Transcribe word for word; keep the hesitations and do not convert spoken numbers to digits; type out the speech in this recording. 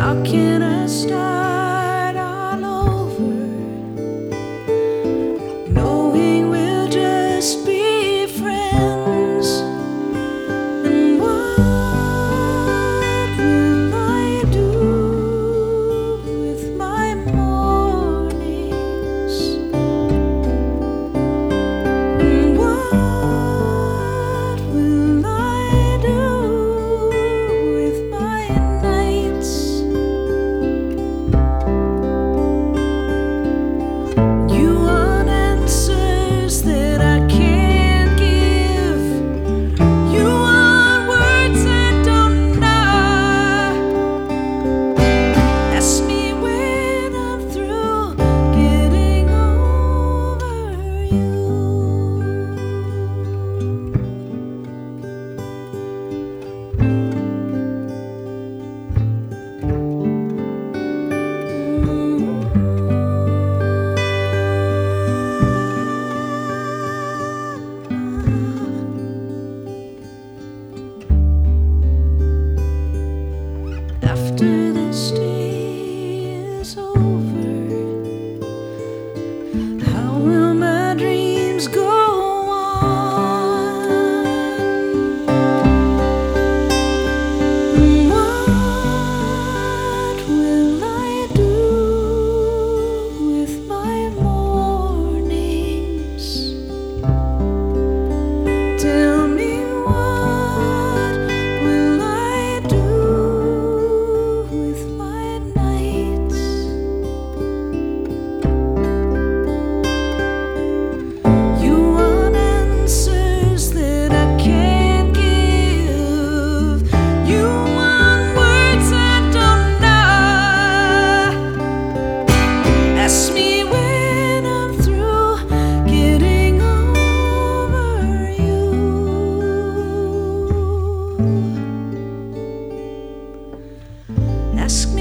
How can I start all over, knowing we'll just be friends? And what will I do with my mornings? And what will I do with my nights? You want answers that I can't give. You want words I don't know. Ask me when I'm through getting over you. After this day is over, how will my dreams go on? What will I do with my mornings? Tell me, what will I do with my nights? You want answers that I can't give. You want words I don't know. Ask me when I'm through getting over you. Ask me